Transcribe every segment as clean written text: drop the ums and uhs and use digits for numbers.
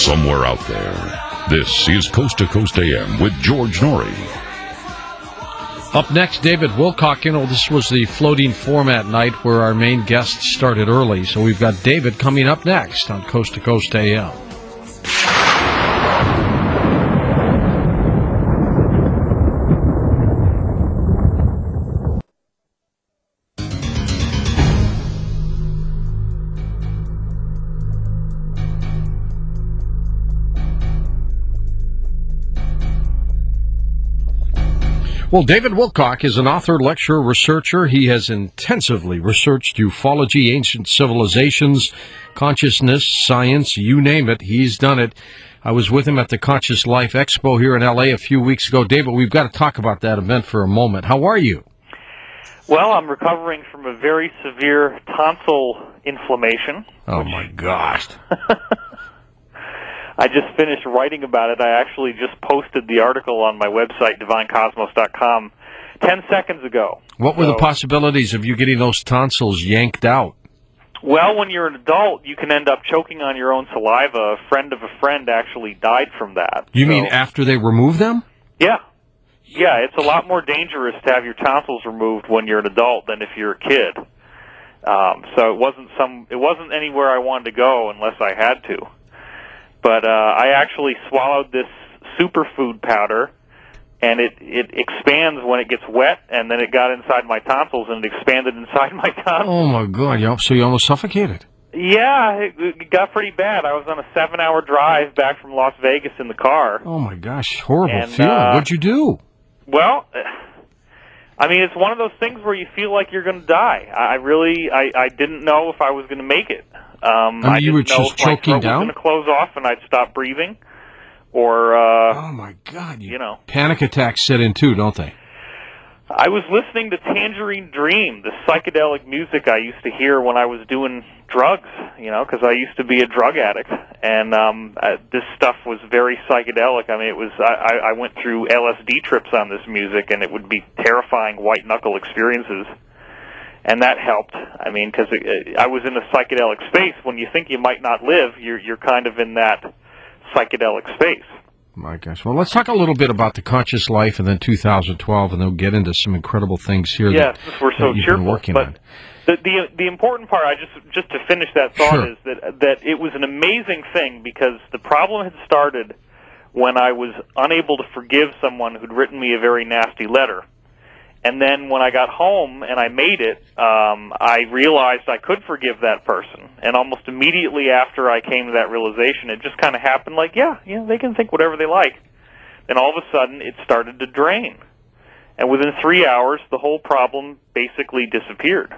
somewhere out there. This is Coast to Coast AM with George Norrie. Up next, David Wilcock. You know, this was the floating format night where our main guest started early, so we've got David coming up next on Coast to Coast AM. Well, David Wilcock is an author, lecturer, researcher. He has intensively researched ufology, ancient civilizations, consciousness, science, you name it. He's done it. I was with him at the Conscious Life Expo here in L.A. a few weeks ago. David, we've got to talk about that event for a moment. How are you? Well, I'm recovering from a very severe tonsil inflammation. Oh, my gosh. I just finished writing about it. I actually just posted the article on my website, divinecosmos.com, 10 seconds ago. What were the possibilities of you getting those tonsils yanked out? Well, when you're an adult, you can end up choking on your own saliva. A friend of a friend actually died from that. You mean after they remove them? Yeah. Yeah, it's a lot more dangerous to have your tonsils removed when you're an adult than if you're a kid. So it wasn't anywhere I wanted to go unless I had to. But I actually swallowed this superfood powder, and it expands when it gets wet, and then it got inside my tonsils, and it expanded inside my tonsils. Oh, my God. So you almost suffocated. Yeah, it got pretty bad. I was on a 7-hour drive back from Las Vegas in the car. Oh, my gosh. Horrible feeling. What'd you do? Well, I mean, it's one of those things where you feel like you're going to die. I didn't know if I was going to make it. I you were didn't know just if my choking throat down? was going to close off and I'd stop breathing, or oh my God! You know, panic attacks set in too, don't they? I was listening to Tangerine Dream, the psychedelic music I used to hear when I was doing drugs. You know, because I used to be a drug addict, and this stuff was very psychedelic. I mean, it was. I went through LSD trips on this music, and it would be terrifying white knuckle experiences. And that helped. I mean, because I was in a psychedelic space. When you think you might not live, you're kind of in that psychedelic space. My gosh. Well, let's talk a little bit about the Conscious Life and then 2012, and then we'll get into some incredible things here. Yes, we're so you've cheerful. Been working but on. The important part, just to finish that thought, Sure. is that it was an amazing thing because the problem had started when I was unable to forgive someone who'd written me a very nasty letter. And then when I got home and I made it, I realized I could forgive that person. And almost immediately after I came to that realization, it just kind of happened like, yeah, they can think whatever they like. Then all of a sudden, it started to drain. And within 3 hours, the whole problem basically disappeared.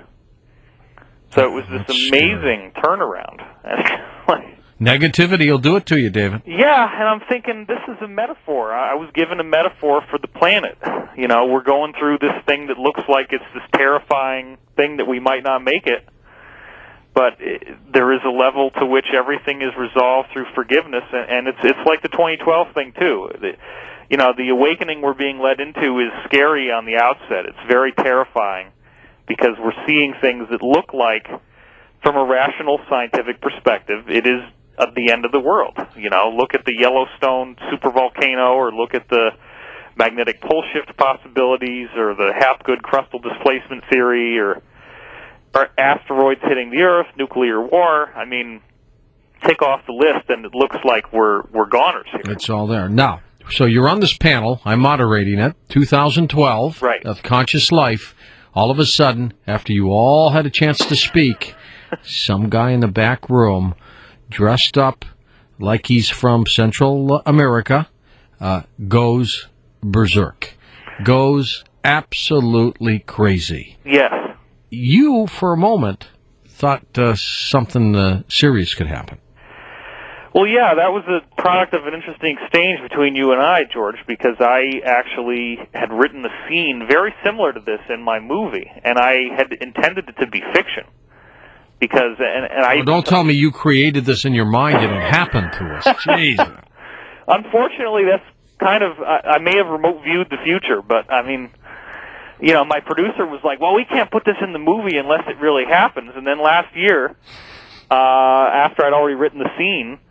So it was this amazing turnaround. Negativity will do it to you, David. Yeah, and I'm thinking this is a metaphor. I was given a metaphor for the planet. You know, we're going through this thing that looks like it's this terrifying thing that we might not make it. But there is a level to which everything is resolved through forgiveness, and it's like the 2012 thing, too. The awakening we're being led into is scary on the outset. It's very terrifying because we're seeing things that look like, from a rational scientific perspective, it is at the end of the world. You know, look at the Yellowstone supervolcano, or look at the magnetic pole shift possibilities, or the Hapgood crustal displacement theory, or asteroids hitting the Earth, nuclear war. I mean, take off the list, and it looks like we're goners here. It's all there. Now, so you're on this panel. I'm moderating it, 2012, right, of Conscious Life. All of a sudden, after you all had a chance to speak, some guy in the back room, dressed up like he's from Central America, goes berserk, goes absolutely crazy. Yes. You, for a moment, thought something serious could happen. Well, yeah, that was a product of an interesting exchange between you and I, George, because I actually had written a scene very similar to this in my movie, and I had intended it to be fiction. Because don't tell me you created this in your mind and it happened to us. Jeez. Unfortunately, that's kind of, I may have remote viewed the future, but I mean, you know, my producer was like, well, we can't put this in the movie unless it really happens. And then last year, after I'd already written the scene,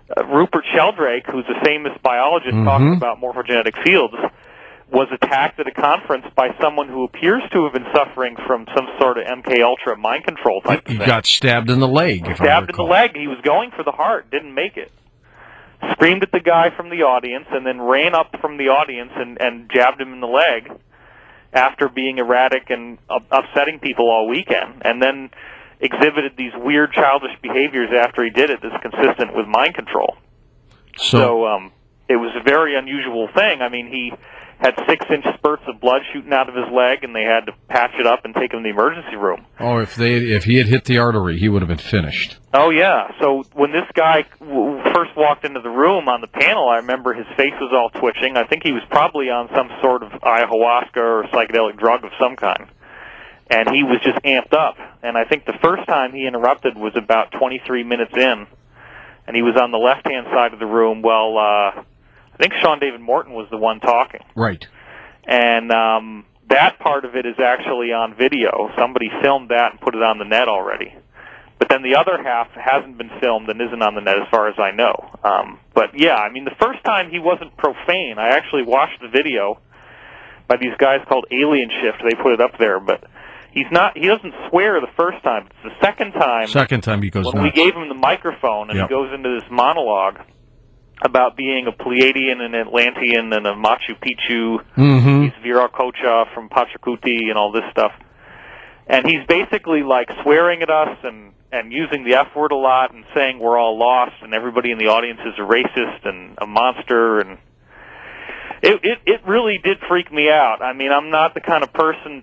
Rupert Sheldrake, who's a famous biologist talking about morphogenetic fields, was attacked at a conference by someone who appears to have been suffering from some sort of MK Ultra mind control type of thing. He got stabbed in the leg, if I Stabbed in the recall. leg. He was going for the heart, didn't make it. Screamed at the guy from the audience, and then ran up from the audience and jabbed him in the leg after being erratic and upsetting people all weekend, and then exhibited these weird childish behaviors after he did it that's consistent with mind control. So it was a very unusual thing. I mean, he had 6-inch spurts of blood shooting out of his leg, and they had to patch it up and take him to the emergency room. Oh, if he had hit the artery, he would have been finished. Oh, yeah. So when this guy first walked into the room on the panel, I remember his face was all twitching. I think he was probably on some sort of ayahuasca or psychedelic drug of some kind. And he was just amped up. And I think the first time he interrupted was about 23 minutes in, and he was on the left-hand side of the room while I think Sean David Morton was the one talking. Right. And that part of it is actually on video. Somebody filmed that and put it on the net already. But then the other half hasn't been filmed and isn't on the net as far as I know. But, yeah, I mean, the first time he wasn't profane. I actually watched the video by these guys called Alien Shift. They put it up there, but he doesn't swear the first time. It's the second time he goes when nuts. we gave him the microphone and he goes into this monologue about being a Pleiadian and Atlantean and a Machu Picchu. He's Viracocha from Pachacuti and all this stuff. And he's basically like swearing at us and using the F word a lot and saying we're all lost and everybody in the audience is a racist and a monster. And it really did freak me out. I mean, I'm not the kind of person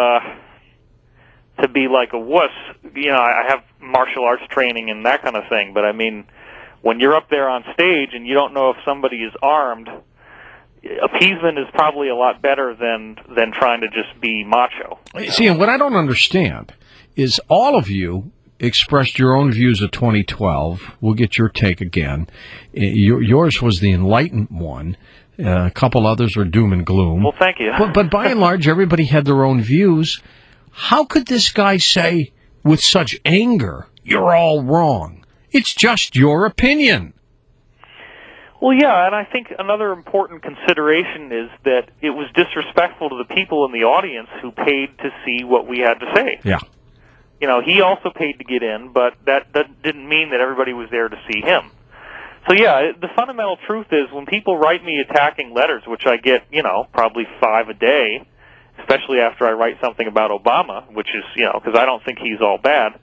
to be like a wuss. You know, I have martial arts training and that kind of thing, but I mean, when you're up there on stage and you don't know if somebody is armed, appeasement is probably a lot better than trying to just be macho. See, and what I don't understand is all of you expressed your own views of 2012. We'll get your take again. Yours was the enlightened one. A couple others were doom and gloom. Well, thank you. But by and large, everybody had their own views. How could this guy say with such anger, you're all wrong? It's just your opinion. Well, yeah, and I think another important consideration is that it was disrespectful to the people in the audience who paid to see what we had to say. Yeah. You know, he also paid to get in, but that didn't mean that everybody was there to see him. So, yeah, the fundamental truth is when people write me attacking letters, which I get, you know, probably 5 a day, especially after I write something about Obama, which is, you know, because I don't think he's all bad.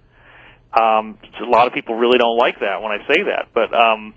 A lot of people really don't like that when I say that. But,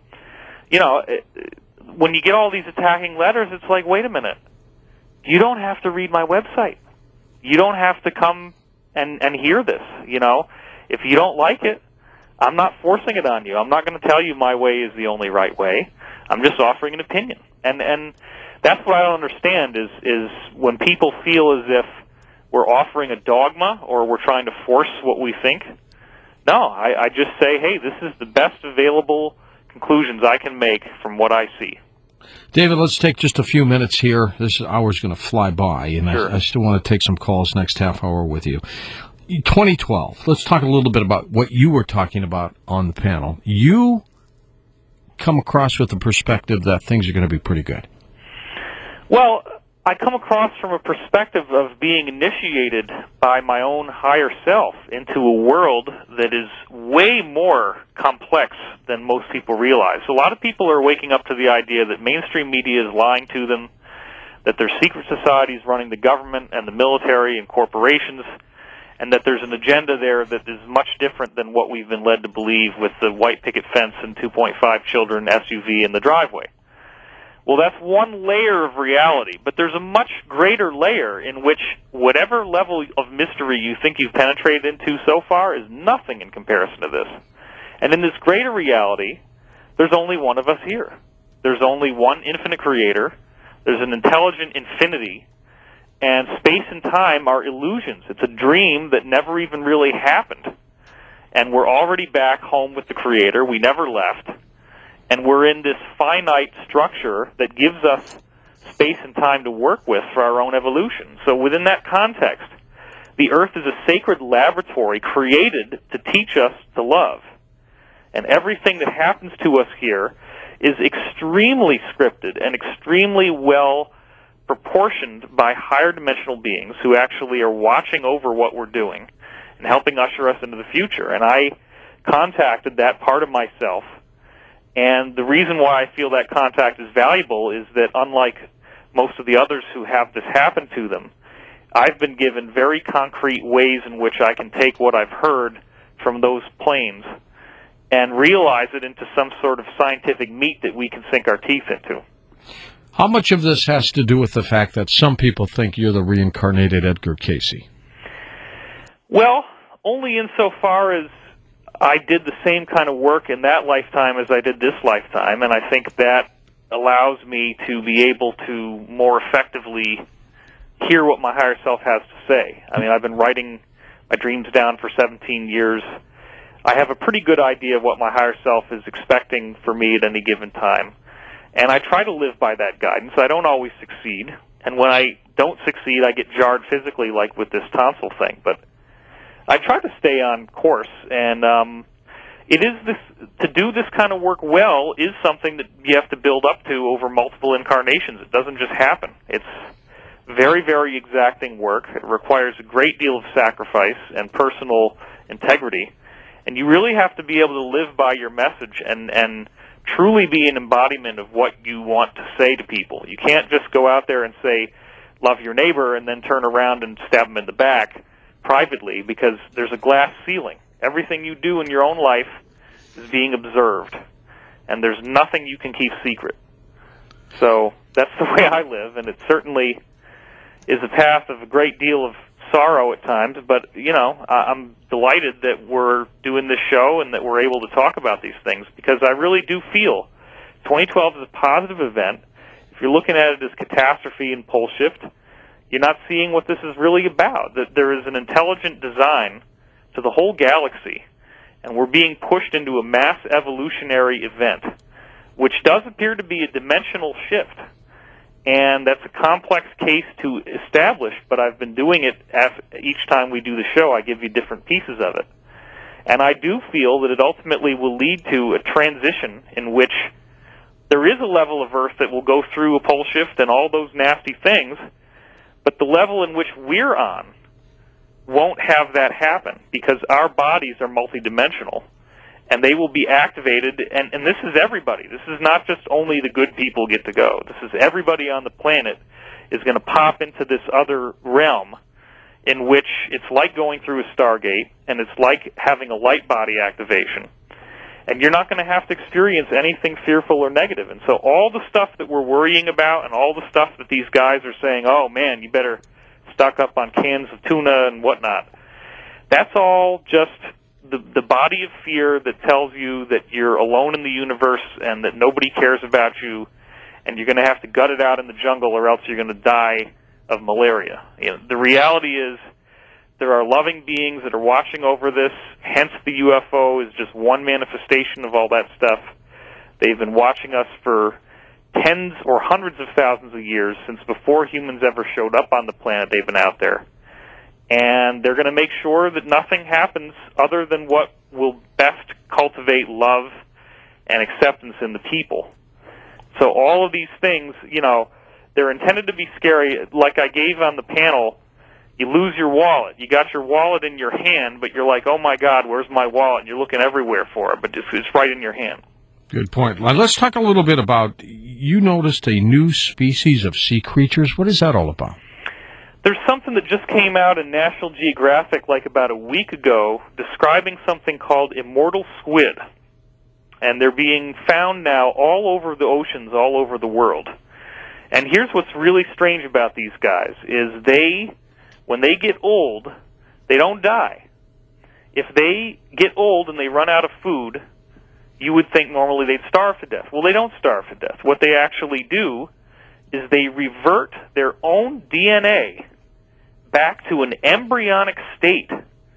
you know, when you get all these attacking letters, it's like, wait a minute. You don't have to read my website. You don't have to come and hear this, you know. If you don't like it, I'm not forcing it on you. I'm not going to tell you my way is the only right way. I'm just offering an opinion. And that's what I don't understand is when people feel as if we're offering a dogma or we're trying to force what we think. No, I just say, hey, this is the best available conclusions I can make from what I see. David, let's take just a few minutes here. This hour's going to fly by, and sure. I still want to take some calls next half hour with you. 2012, let's talk a little bit about what you were talking about on the panel. You come across with the perspective that things are going to be pretty good. Well, I come across from a perspective of being initiated by my own higher self into a world that is way more complex than most people realize. A lot of people are waking up to the idea that mainstream media is lying to them, that there's secret societies running the government and the military and corporations, and that there's an agenda there that is much different than what we've been led to believe with the white picket fence and 2.5 children SUV in the driveway. Well, that's one layer of reality, but there's a much greater layer in which whatever level of mystery you think you've penetrated into so far is nothing in comparison to this. And in this greater reality, there's only one of us here. There's only one infinite creator. There's an intelligent infinity. And space and time are illusions. It's a dream that never even really happened. And we're already back home with the creator. We never left. And we're in this finite structure that gives us space and time to work with for our own evolution. So within that context, the Earth is a sacred laboratory created to teach us to love. And everything that happens to us here is extremely scripted and extremely well proportioned by higher dimensional beings who actually are watching over what we're doing and helping usher us into the future. And I contacted that part of myself, and the reason why I feel that contact is valuable is that unlike most of the others who have this happen to them, I've been given very concrete ways in which I can take what I've heard from those planes and realize it into some sort of scientific meat that we can sink our teeth into. How much of this has to do with the fact that some people think you're the reincarnated Edgar Cayce? Well, only insofar as I did the same kind of work in that lifetime as I did this lifetime, and I think that allows me to be able to more effectively hear what my higher self has to say. I mean, I've been writing my dreams down for 17 years. I have a pretty good idea of what my higher self is expecting for me at any given time. And I try to live by that guidance. I don't always succeed. And when I don't succeed, I get jarred physically, like with this tonsil thing. But I try to stay on course. And it is this, to do this kind of work well is something that you have to build up to over multiple incarnations. It doesn't just happen. It's very, very exacting work. It requires a great deal of sacrifice and personal integrity. And you really have to be able to live by your message and truly be an embodiment of what you want to say to people. You can't just go out there and say, love your neighbor, and then turn around and stab them in the back privately, because there's a glass ceiling. Everything you do in your own life is being observed, and there's nothing you can keep secret. So that's the way I live, and it certainly is a path of a great deal of sorrow at times, but, you know, I'm delighted that we're doing this show and that we're able to talk about these things, because I really do feel 2012 is a positive event. If you're looking at it as catastrophe and pole shift, you're not seeing what this is really about, that there is an intelligent design to the whole galaxy, and we're being pushed into a mass evolutionary event, which does appear to be a dimensional shift. And that's a complex case to establish, but I've been doing it each time we do the show. I give you different pieces of it. And I do feel that it ultimately will lead to a transition in which there is a level of Earth that will go through a pole shift and all those nasty things, but the level in which we're on won't have that happen, because our bodies are multidimensional. And they will be activated, and this is everybody. This is not just only the good people get to go. This is everybody on the planet is going to pop into this other realm in which it's like going through a Stargate, and it's like having a light body activation. And you're not going to have to experience anything fearful or negative. And so all the stuff that we're worrying about and all the stuff that these guys are saying, oh, man, you better stock up on cans of tuna and whatnot, that's all just the body of fear that tells you that you're alone in the universe and that nobody cares about you, and you're going to have to gut it out in the jungle or else you're going to die of malaria. You know, the reality is there are loving beings that are watching over this, hence the UFO is just one manifestation of all that stuff. They've been watching us for tens or hundreds of thousands of years, since before humans ever showed up on the planet. They've been out there. And they're going to make sure that nothing happens other than what will best cultivate love and acceptance in the people. So all of these things, you know, they're intended to be scary. Like I gave on the panel, you lose your wallet. You got your wallet in your hand, but you're like, oh, my God, where's my wallet? And you're looking everywhere for it, but it's right in your hand. Good point. Well, let's talk a little bit about, you noticed a new species of sea creatures. What is that all about? There's something that just came out in National Geographic like about a week ago describing something called immortal squid. And they're being found now all over the oceans, all over the world. And here's what's really strange about these guys, is when they get old, they don't die. If they get old and they run out of food, you would think normally they'd starve to death. Well, they don't starve to death. What they actually do is they revert their own DNA back to an embryonic state.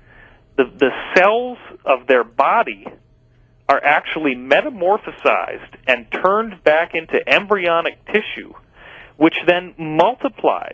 The cells of their body are actually metamorphosized and turned back into embryonic tissue, which then multiplies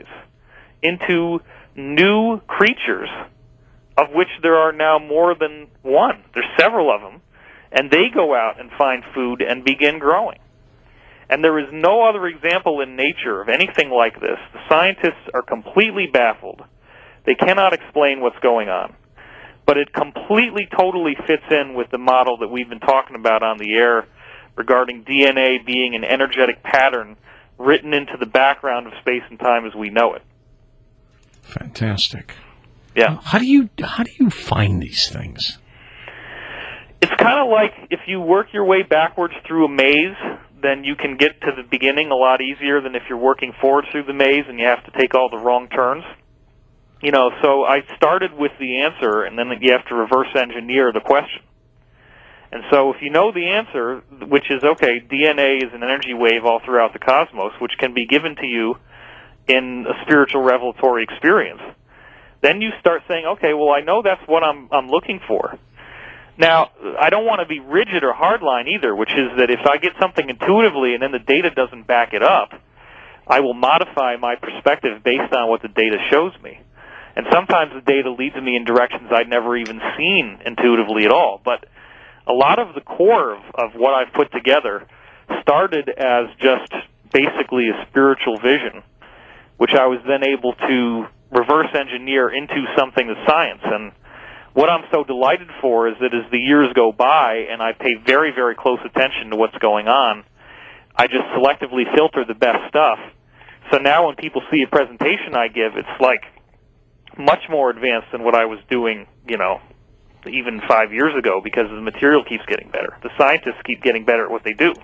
into new creatures, of which there are now more than one. There's several of them, and they go out and find food and begin growing. And there is no other example in nature of anything like this. The scientists are completely baffled. They cannot explain what's going on. But it completely, totally fits in with the model that we've been talking about on the air regarding DNA being an energetic pattern written into the background of space and time as we know it. Fantastic. Yeah. How do you find these things? It's kind of like if you work your way backwards through a maze, then you can get to the beginning a lot easier than if you're working forward through the maze and you have to take all the wrong turns. You know, so I started with the answer, and then you have to reverse engineer the question. And so if you know the answer, which is, okay, DNA is an energy wave all throughout the cosmos, which can be given to you in a spiritual revelatory experience, then you start saying, okay, well, I know that's what I'm looking for. Now, I don't want to be rigid or hardline either, which is that if I get something intuitively and then the data doesn't back it up, I will modify my perspective based on what the data shows me. And sometimes the data leads me in directions I'd never even seen intuitively at all. But a lot of the core of what I've put together started as just basically a spiritual vision, which I was then able to reverse engineer into something that's science. And what I'm so delighted for is that as the years go by and I pay very, very close attention to what's going on, I just selectively filter the best stuff. So now when people see a presentation I give, it's like much more advanced than what I was doing, you know, even 5 years ago, because the material keeps getting better. The scientists keep getting better at what they do.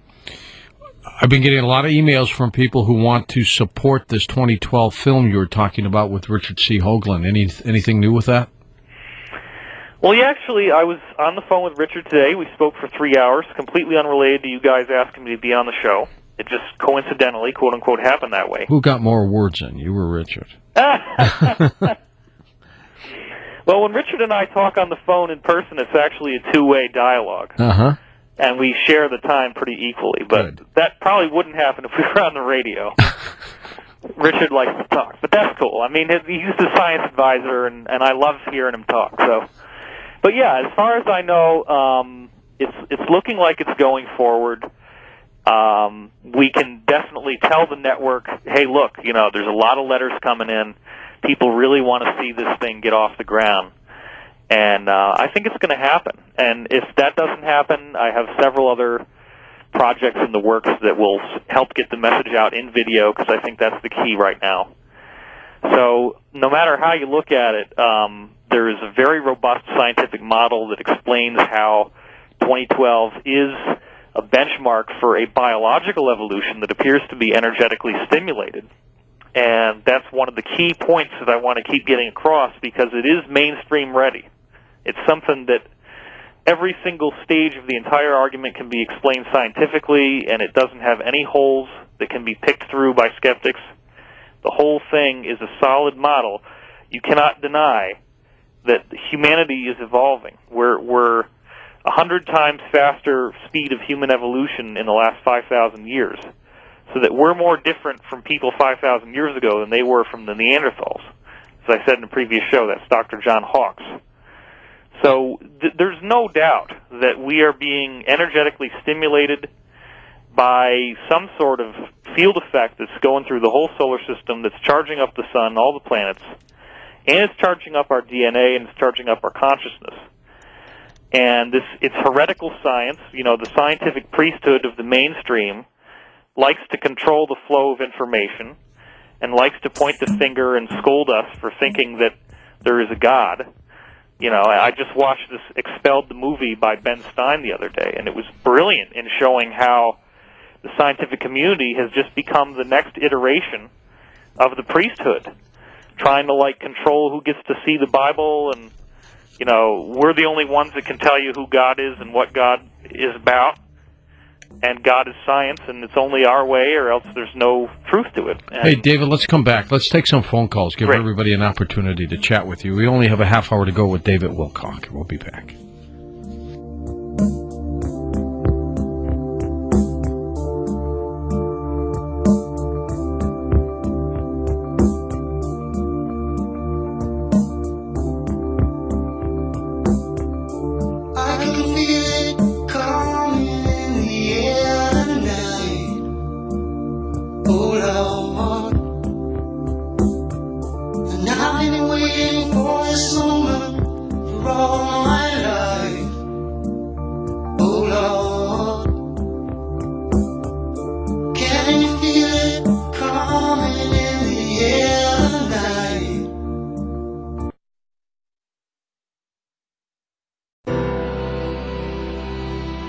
I've been getting a lot of emails from people who want to support this 2012 film you were talking about with Richard C. Hoagland. Anything new with that? Well, yeah, actually, I was on the phone with Richard today. We spoke for 3 hours, completely unrelated to you guys asking me to be on the show. It just coincidentally, quote-unquote, happened that way. Who got more words in, you or Richard? Well, when Richard and I talk on the phone in person, it's actually a two-way dialogue. Uh-huh. And we share the time pretty equally. But that probably wouldn't happen if we were on the radio. Richard likes to talk. But that's cool. I mean, he's the science advisor, and I love hearing him talk. So, but yeah, as far as I know, it's looking like it's going forward. We can definitely tell the network, hey, look, you know, there's a lot of letters coming in. People really want to see this thing get off the ground. And I think it's going to happen. And if that doesn't happen, I have several other projects in the works that will help get the message out in video, because I think that's the key right now. So no matter how you look at it, there is a very robust scientific model that explains how 2012 is a benchmark for a biological evolution that appears to be energetically stimulated. And that's one of the key points that I want to keep getting across, because it is mainstream ready. It's something that every single stage of the entire argument can be explained scientifically, and it doesn't have any holes that can be picked through by skeptics. The whole thing is a solid model. You cannot deny that humanity is evolving. We're 100 times faster speed of human evolution in the last 5,000 years. So that we're more different from people 5,000 years ago than they were from the Neanderthals. As I said in a previous show, that's Dr. John Hawkes. So there's no doubt that we are being energetically stimulated by some sort of field effect that's going through the whole solar system, that's charging up the sun, all the planets, and it's charging up our DNA, and it's charging up our consciousness. And it's heretical science. You know, the scientific priesthood of the mainstream likes to control the flow of information and likes to point the finger and scold us for thinking that there is a God. You know, I just watched this Expelled the movie by Ben Stein the other day, and it was brilliant in showing how the scientific community has just become the next iteration of the priesthood, trying to, like, control who gets to see the Bible, and, you know, we're the only ones that can tell you who God is and what God is about. And God is science, and it's only our way, or else there's no truth to it. And hey, David, let's come back. Let's take some phone calls. Give everybody an opportunity to chat with you. We only have a half hour to go with David Wilcock. We'll be back. I can feel it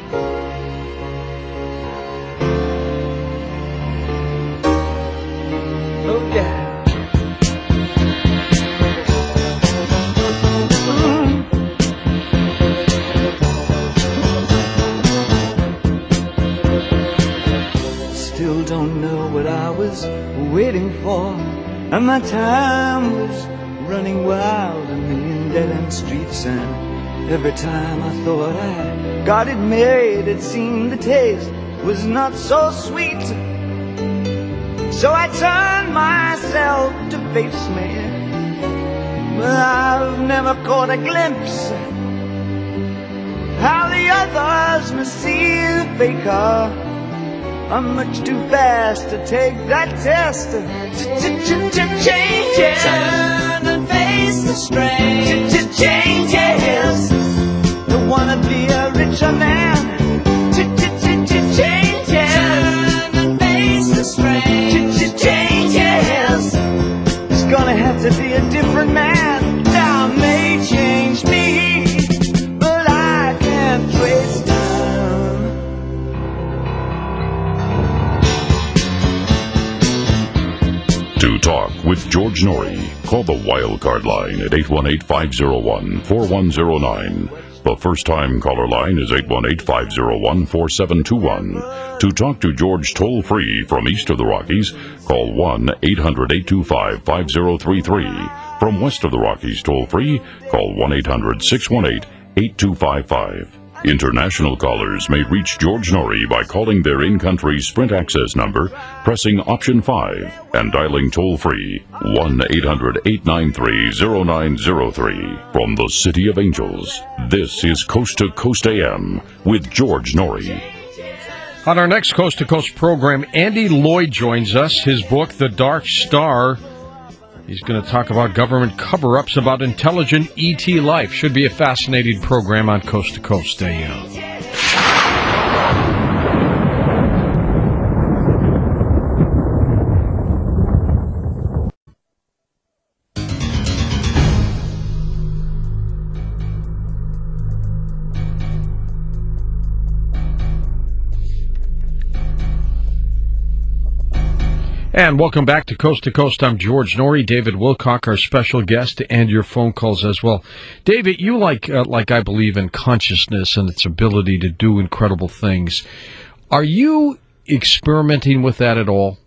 Oh, yeah. Still don't know what I was waiting for, and my time was running wild, a million dead-end streets, and every time I thought I got it made, it seemed the taste was not so sweet. So I turned myself to face me, but I've never caught a glimpse how the others must see the faker. I'm much too fast to take that test. Changes. Turn and face the strain. Changes. Don't wanna be a richer man. Changes. Turn and face the strain. Changes. It's gonna have to be a different man. Now may change me, but I can't trace time. To talk with George Norrie, call the Wildcard line at 818-501-4109. The first-time caller line is 818-501-4721. To talk to George toll-free from east of the Rockies, call 1-800-825-5033. From west of the Rockies toll-free, call 1-800-618-8255. International callers may reach George Norrie by calling their in-country Sprint access number, pressing option 5, and dialing toll-free 1-800-893-0903. From the City of Angels, this is Coast to Coast AM with George Norrie. On our next Coast to Coast program, Andy Lloyd joins us. His book, The Dark Star. He's going to talk about government cover-ups about intelligent ET life. Should be a fascinating program on Coast to Coast AM. And welcome back to Coast. I'm George Norrie. David Wilcock, our special guest, and your phone calls as well. David, you like I believe in consciousness and its ability to do incredible things. Are you experimenting with that at all?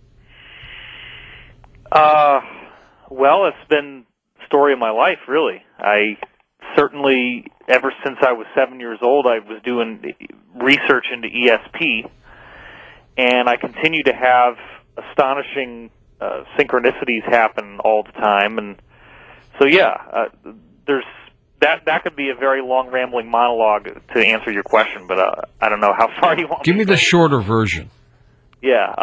Well, it's been the story of my life, really. I certainly, ever since I was 7 years old, I was doing research into ESP, and I continue to have astonishing synchronicities happen all the time, and so there's that could be a very long rambling monologue to answer your question, but I don't know how far you want. Give me the shorter version. Yeah,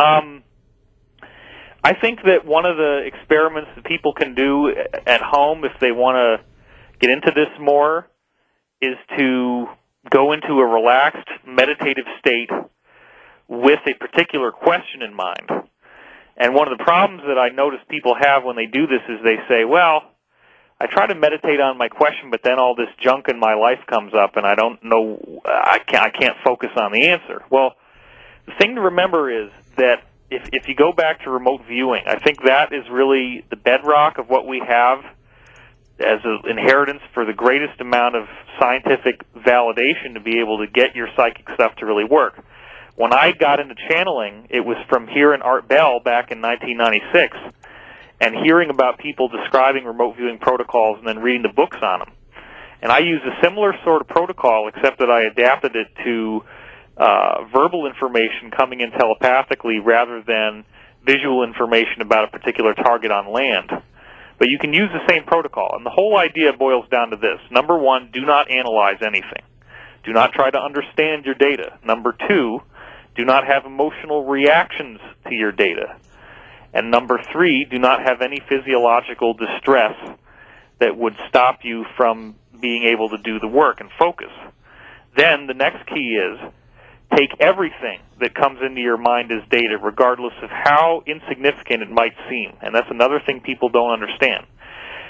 I think that one of the experiments that people can do at home if they want to get into this more is to go into a relaxed meditative state with a particular question in mind. And one of the problems that I notice people have when they do this is they say, well, I try to meditate on my question, but then all this junk in my life comes up, and I don't know, I can't focus on the answer. Well, the thing to remember is that if you go back to remote viewing, I think that is really the bedrock of what we have as an inheritance for the greatest amount of scientific validation to be able to get your psychic stuff to really work. When I got into channeling, it was from hearing Art Bell back in 1996 and hearing about people describing remote viewing protocols and then reading the books on them. And I used a similar sort of protocol, except that I adapted it to verbal information coming in telepathically rather than visual information about a particular target on land. But you can use the same protocol. And the whole idea boils down to this. Number one, do not analyze anything. Do not try to understand your data. Number two, do not have emotional reactions to your data. And number three, do not have any physiological distress that would stop you from being able to do the work and focus. Then the next key is take everything that comes into your mind as data, regardless of how insignificant it might seem. And that's another thing people don't understand.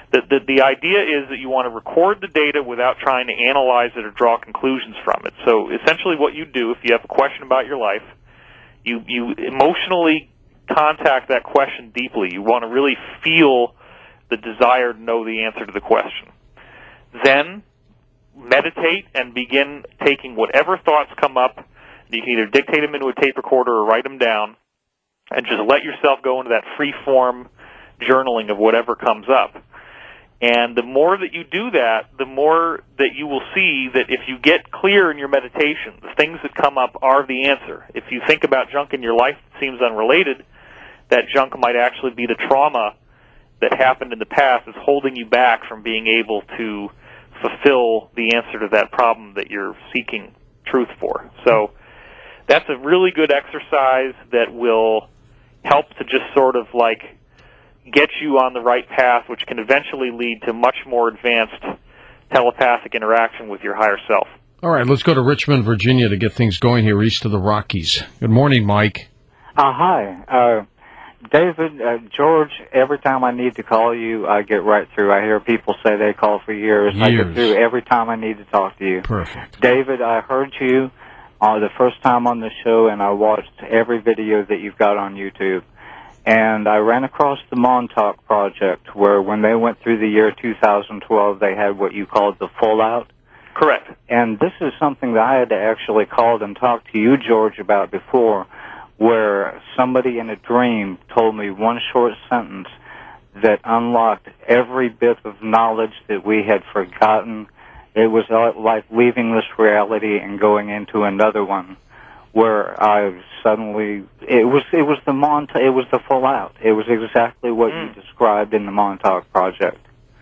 The idea is that you want to record the data without trying to analyze it or draw conclusions from it. So essentially what you do, if you have a question about your life, you emotionally contact that question deeply. You want to really feel the desire to know the answer to the question. Then meditate and begin taking whatever thoughts come up. You can either dictate them into a tape recorder or write them down, and just let yourself go into that free-form journaling of whatever comes up. And the more that you do that, the more that you will see that if you get clear in your meditation, the things that come up are the answer. If you think about junk in your life that seems unrelated, that junk might actually be the trauma that happened in the past that's holding you back from being able to fulfill the answer to that problem that you're seeking truth for. So that's a really good exercise that will help to just sort of like get you on the right path, which can eventually lead to much more advanced telepathic interaction with your higher self. All right, let's go to Richmond, Virginia to get things going here east of the Rockies. Good morning, Mike. Hi. David, George, every time I need to call you, I get right through. I hear people say they call for years. I get through every time I need to talk to you. Perfect. David, I heard you the first time on the show, and I watched every video that you've got on YouTube. And I ran across the Montauk Project, where when they went through the year 2012, they had what you called the Fallout. Correct. And this is something that I had to actually call and talk to you, George, about before, where somebody in a dream told me one short sentence that unlocked every bit of knowledge that we had forgotten. It was like leaving this reality and going into another one, where I suddenly it was the Fallout. It was exactly what you described in the Montauk Project.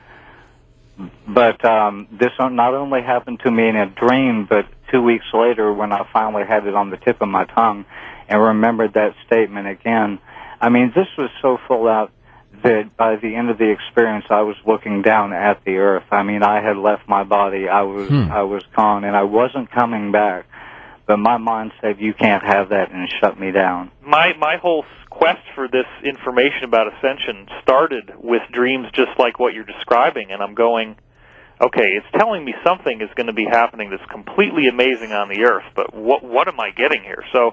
But this not only happened to me in a dream, but 2 weeks later when I finally had it on the tip of my tongue and remembered that statement again. I mean, this was so full out that by the end of the experience, I was looking down at the earth. I mean, I had left my body. I was gone, and I wasn't coming back. But my mind said, you can't have that, and shut me down. My whole quest for this information about ascension started with dreams just like what you're describing, and I'm going, okay, it's telling me something is going to be happening that's completely amazing on the earth, but what am I getting here? So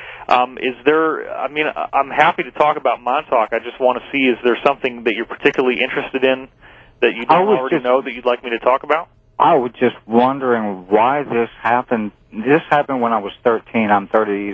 I'm happy to talk about Montauk. I just want to see, is there something that you're particularly interested in that you don't already know that you'd like me to talk about? I was just wondering why this happened. This happened when I was 13. I'm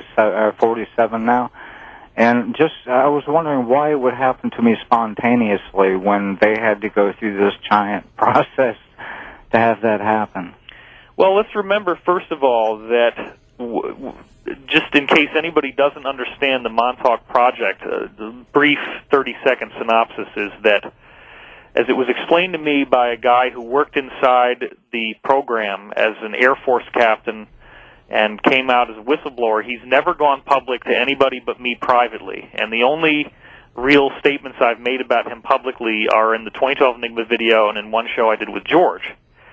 47 now. And I was wondering why it would happen to me spontaneously when they had to go through this giant process to have that happen. Well, let's remember, first of all, that just in case anybody doesn't understand the Montauk Project, the brief 30-second synopsis is that, as it was explained to me by a guy who worked inside the program as an Air Force captain and came out as a whistleblower, he's never gone public to anybody but me privately. And the only real statements I've made about him publicly are in the 2012 Enigma video and in one show I did with George.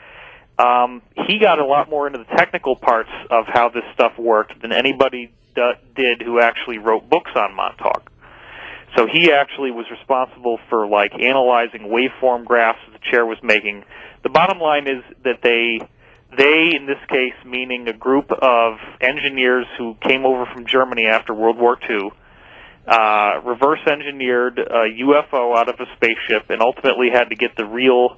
He got a lot more into the technical parts of how this stuff worked than anybody did who actually wrote books on Montauk. So he actually was responsible for, like, analyzing waveform graphs that the chair was making. The bottom line is that they, in this case, meaning a group of engineers who came over from Germany after World War II, reverse engineered a UFO out of a spaceship and ultimately had to get the real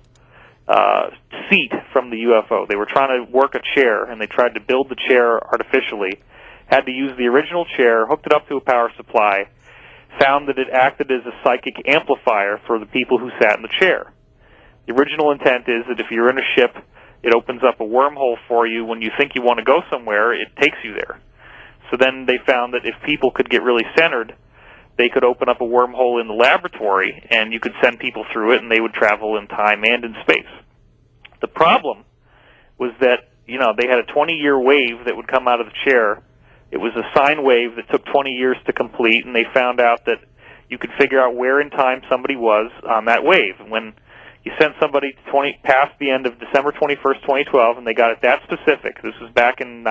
seat from the UFO. They were trying to work a chair, and they tried to build the chair artificially, had to use the original chair, hooked it up to a power supply, found that it acted as a psychic amplifier for the people who sat in the chair. The original intent is that if you're in a ship, it opens up a wormhole for you. When you think you want to go somewhere, it takes you there. So then they found that if people could get really centered, they could open up a wormhole in the laboratory, and you could send people through it, and they would travel in time and in space. The problem was that, they had a 20-year wave that would come out of the chair. It was a sine wave that took 20 years to complete, and they found out that you could figure out where in time somebody was on that wave. And when you sent somebody past the end of December 21st, 2012, and they got it that specific, this was back in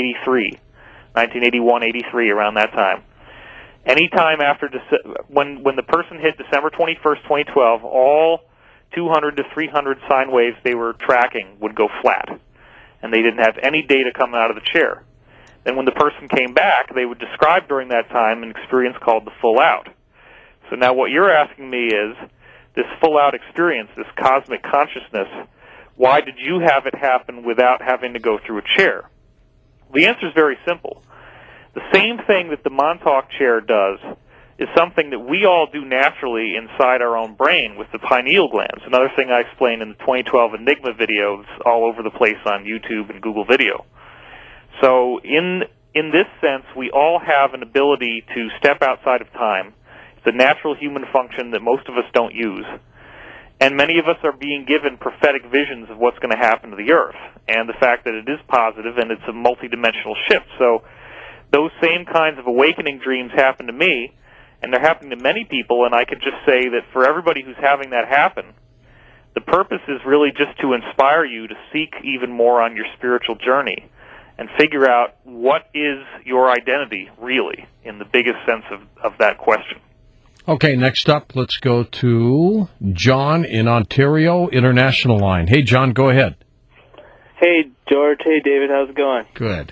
1981, 83, around that time. Any time after when the person hit December 21st, 2012, all 200 to 300 sine waves they were tracking would go flat, and they didn't have any data coming out of the chair. Then when the person came back, they would describe during that time an experience called the full out. So now what you're asking me is, this full out experience, this cosmic consciousness, why did you have it happen without having to go through a chair? The answer is very simple. The same thing that the Montauk chair does is something that we all do naturally inside our own brain with the pineal glands. Another thing I explained in the 2012 Enigma videos all over the place on YouTube and Google Video. So in this sense, we all have an ability to step outside of time. It's a natural human function that most of us don't use. And many of us are being given prophetic visions of what's going to happen to the Earth, and the fact that it is positive and it's a multidimensional shift. So those same kinds of awakening dreams happen to me, and they're happening to many people, and I could just say that for everybody who's having that happen, the purpose is really just to inspire you to seek even more on your spiritual journey and figure out what is your identity really, in the biggest sense of that question. Okay, next up, let's go to John in Ontario, International Line. Hey, John, go ahead. Hey, George. Hey, David. How's it going? Good.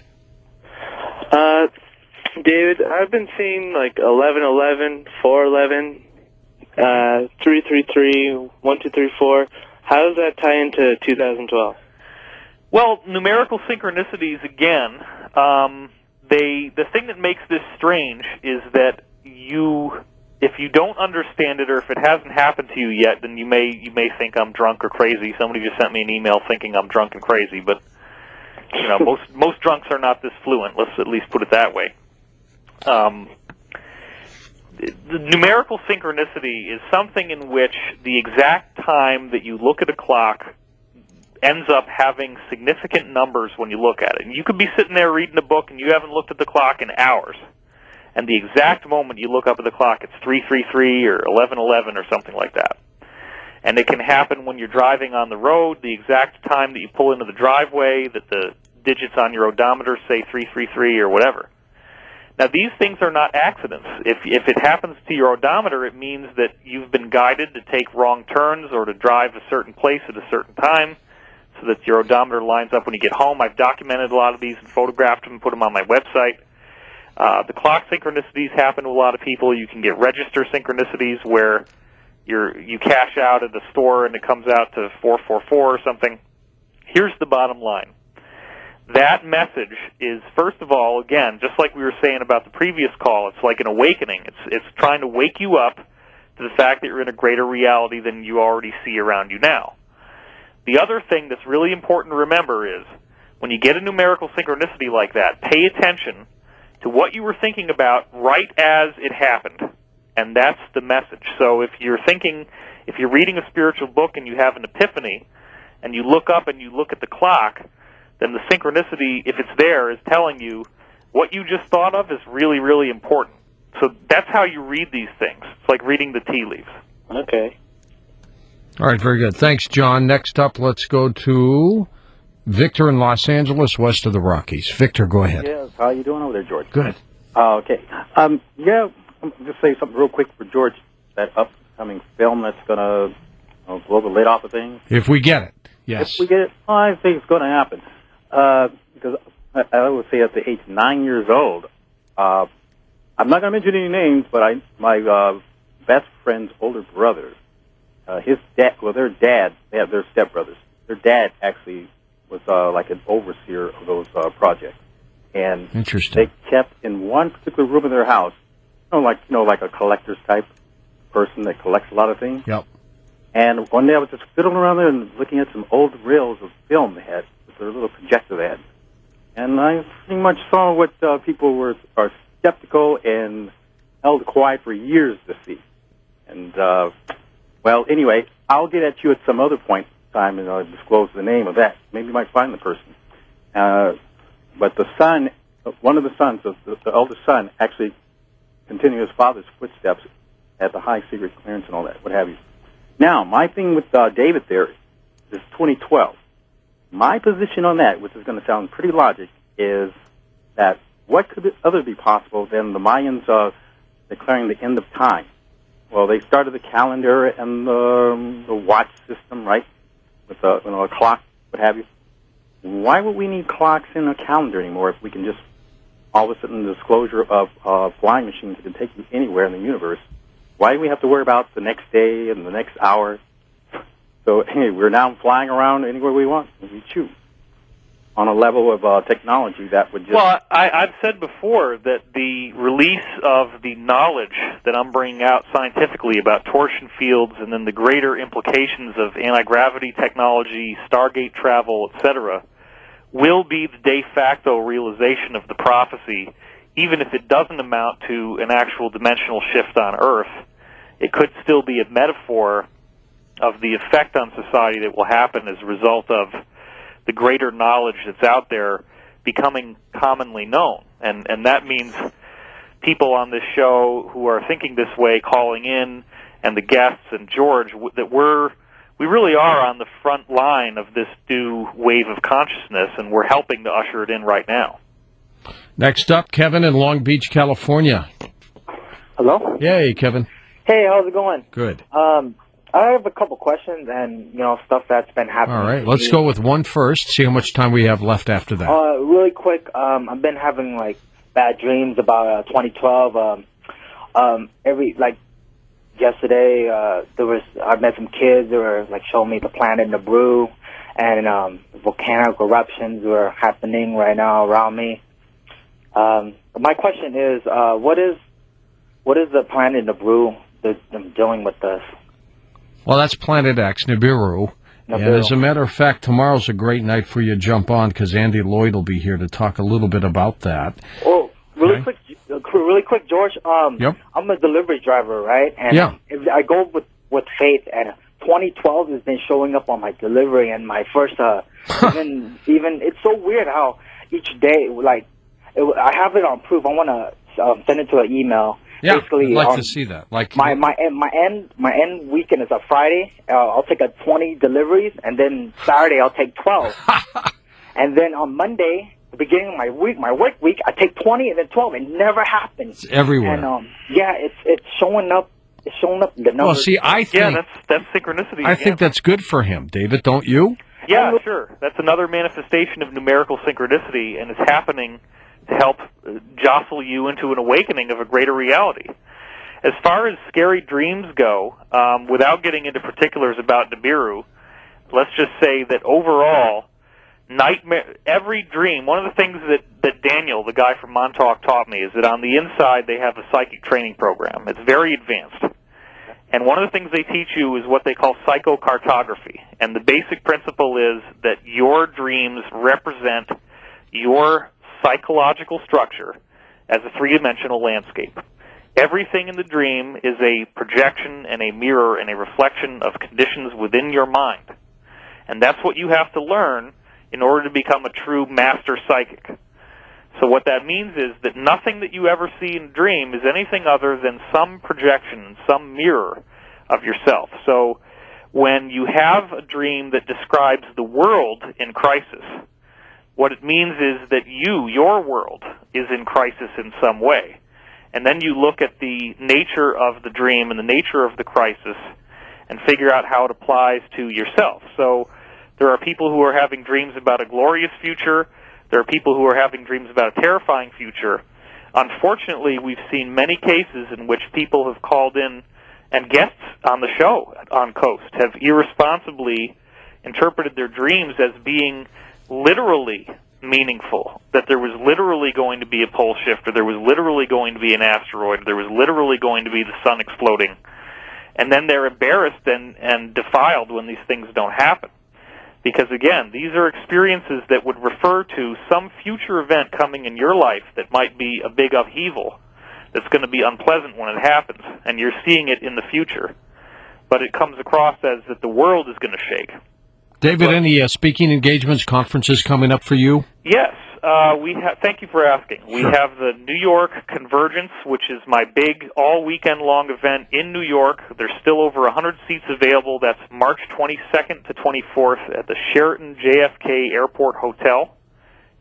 David, I've been seeing like 1111, 411, 333, 1234. How does that tie into 2012? Well, numerical synchronicities, again, the thing that makes this strange is that if you don't understand it, or if it hasn't happened to you yet, then you may think I'm drunk or crazy. Somebody just sent me an email thinking I'm drunk and crazy, but you know, most drunks are not this fluent. Let's at least put it that way. The numerical synchronicity is something in which the exact time that you look at a clock ends up having significant numbers when you look at it. And you could be sitting there reading a book and you haven't looked at the clock in hours. And the exact moment you look up at the clock, it's 333 or 1111 or something like that. And it can happen when you're driving on the road, the exact time that you pull into the driveway, that the digits on your odometer say 333 or whatever. Now, these things are not accidents. If it happens to your odometer, it means that you've been guided to take wrong turns or to drive a certain place at a certain time so that your odometer lines up when you get home. I've documented a lot of these and photographed them and put them on my website. The clock synchronicities happen to a lot of people. You can get register synchronicities where you cash out at the store and it comes out to 444 or something. Here's the bottom line. That message is, first of all, again, just like we were saying about the previous call, it's like an awakening. It's trying to wake you up to the fact that you're in a greater reality than you already see around you now. The other thing that's really important to remember is when you get a numerical synchronicity like that, pay attention to what you were thinking about right as it happened. And that's the message. So if you're reading a spiritual book and you have an epiphany, and you look up and you look at the clock, then the synchronicity, if it's there, is telling you what you just thought of is really, really important. So that's how you read these things. It's like reading the tea leaves. Okay. All right, very good. Thanks, John. Next up, let's go to Victor in Los Angeles, west of the Rockies. Victor, go ahead. Yes, how you doing over there, George? Good. Okay. Yeah, I'm just say something real quick for George. That upcoming film that's going to blow the lid off of things. If we get it, yes. If we get it, I think it's going to happen. Because I would say at the age of 9 years old, I'm not going to mention any names, but my best friend's older brother, his dad, they're stepbrothers. Their dad actually was like an overseer of those projects, and interesting. They kept in one particular room of their house, like a collector's type person that collects a lot of things. Yep. And one day I was just fiddling around there and looking at some old reels of film they had with their little projector they had, and I pretty much saw what people are skeptical and held quiet for years to see. And well, anyway, I'll get at you at some other point in time and I'll disclose the name of that. Maybe you might find the person. But the son, one of the sons, the eldest son, actually continued his father's footsteps at the high secret clearance and all that, what have you. Now, my thing with David there is 2012. My position on that, which is going to sound pretty logic, is that what could other be possible than the Mayans declaring the end of time? Well, they started the calendar and the watch system, right? With a clock, what have you. Why would we need clocks in a calendar anymore if we can just all of a sudden the disclosure of flying machines that can take you anywhere in the universe? Why do we have to worry about the next day and the next hour? So, hey, we're now flying around anywhere we want, and we choose on a level of technology that would just... Well, I've said before that the release of the knowledge that I'm bringing out scientifically about torsion fields and then the greater implications of anti-gravity technology, Stargate travel, etc., will be the de facto realization of the prophecy, even if it doesn't amount to an actual dimensional shift on Earth. It could still be a metaphor of the effect on society that will happen as a result of the greater knowledge that's out there becoming commonly known. And that means people on this show who are thinking this way calling in, and the guests and George, that we really are on the front line of this new wave of consciousness, and we're helping to usher it in right now. Next up, Kevin in Long Beach, California. Hello? Yay, Kevin. Hey, how's it going? Good. I have a couple questions and, stuff that's been happening. All right, let's go with one first, see how much time we have left after that. Really quick, I've been having, bad dreams about 2012. Yesterday, I met some kids. They were, showing me the planet Nibiru, and volcanic eruptions were happening right now around me. My question is, what is the planet Nibiru doing with this? Well, that's Planet X, Nibiru. And as a matter of fact, tomorrow's a great night for you to jump on because Andy Lloyd will be here to talk a little bit about that. Oh, really quick, George. Yep. I'm a delivery driver, right? And if I go with faith, and 2012 has been showing up on my delivery, and my first, even it's so weird how each day, I have it on proof. I want to send it to an email. Yeah, basically, I'd like to see that. My end weekend is a Friday. I'll take 20 deliveries, and then Saturday I'll take 12. And then on Monday, the beginning of my work week, I take 20 and then 12. It never happens. It's everywhere. And it's showing up. It's showing up in the numbers. Well, see, I think that's synchronicity. I think that's good for him, David. Don't you? Yeah, sure. That's another manifestation of numerical synchronicity, and it's happening to help jostle you into an awakening of a greater reality. As far as scary dreams go, without getting into particulars about Nibiru, let's just say that overall, every dream, one of the things that Daniel, the guy from Montauk, taught me is that on the inside they have a psychic training program. It's very advanced. And one of the things they teach you is what they call psychocartography. And the basic principle is that your dreams represent your psychological structure as a three-dimensional landscape. Everything in the dream is a projection and a mirror and a reflection of conditions within your mind. And that's what you have to learn in order to become a true master psychic. So what that means is that nothing that you ever see in a dream is anything other than some projection, some mirror of yourself. So when you have a dream that describes the world in crisis, what it means is that your world, is in crisis in some way. And then you look at the nature of the dream and the nature of the crisis and figure out how it applies to yourself. So there are people who are having dreams about a glorious future. There are people who are having dreams about a terrifying future. Unfortunately, we've seen many cases in which people have called in, and guests on the show on Coast have irresponsibly interpreted their dreams as being literally meaningful, that there was literally going to be a pole shift, or there was literally going to be an asteroid, or there was literally going to be the sun exploding. And then they're embarrassed and defiled when these things don't happen. Because, again, these are experiences that would refer to some future event coming in your life that might be a big upheaval that's going to be unpleasant when it happens, and you're seeing it in the future. But it comes across as that the world is going to shake. David, any speaking engagements, conferences coming up for you? Yes. Thank you for asking. We have the New York Convergence, which is my big all-weekend-long event in New York. There's still over 100 seats available. That's March 22nd to 24th at the Sheraton JFK Airport Hotel.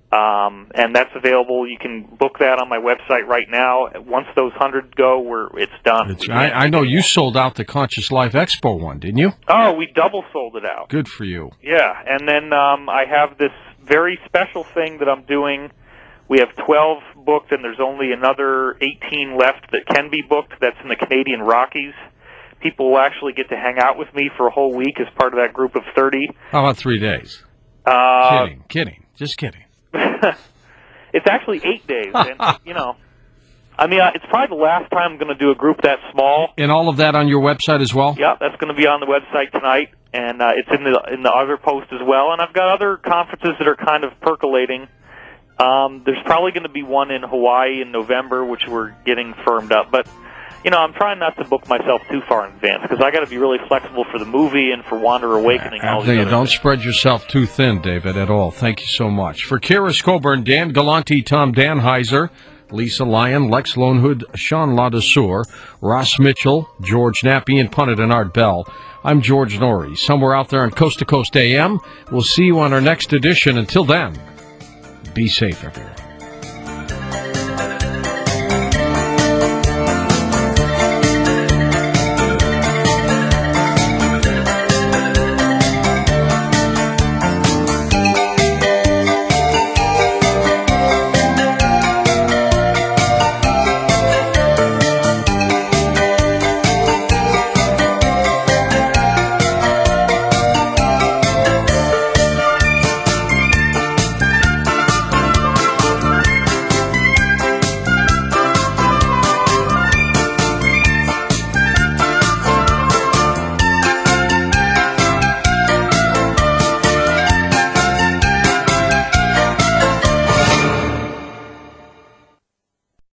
And that's available. You can book that on my website right now. Once those 100 go, it's done. I know you sold out the Conscious Life Expo one, didn't you? Oh, we double sold it out. Good for you. Yeah, and then I have this very special thing that I'm doing. We have 12 booked, and there's only another 18 left that can be booked. That's in the Canadian Rockies. People will actually get to hang out with me for a whole week as part of that group of 30. How about 3 days? Kidding. Just kidding. It's actually 8 days, and it's probably the last time I'm going to do a group that small. And all of that on your website as well? Yeah, that's going to be on the website tonight, and it's in the other post as well. And I've got other conferences that are kind of percolating. There's probably going to be one in Hawaii in November, which we're getting firmed up. But, I'm trying not to book myself too far in advance because I got to be really flexible for the movie and for Wander Awakening. Don't spread yourself too thin, David, at all. Thank you so much. For Kara Scoburn, Dan Galante, Tom Danheiser, Lisa Lyon, Lex Lonehood, Sean Ladesseur, Ross Mitchell, George Nappy, and Pundit and Art Bell, I'm George Norrie. Somewhere out there on Coast to Coast AM. We'll see you on our next edition. Until then, be safe, everyone.